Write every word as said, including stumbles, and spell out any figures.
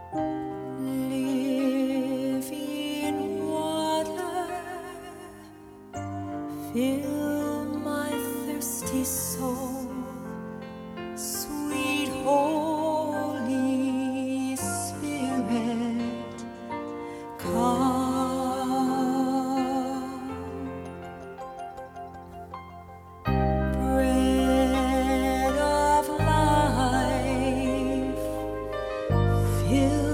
Living water, fill my thirsty soul. Sweet Holy Spirit, come. Bread of life, fill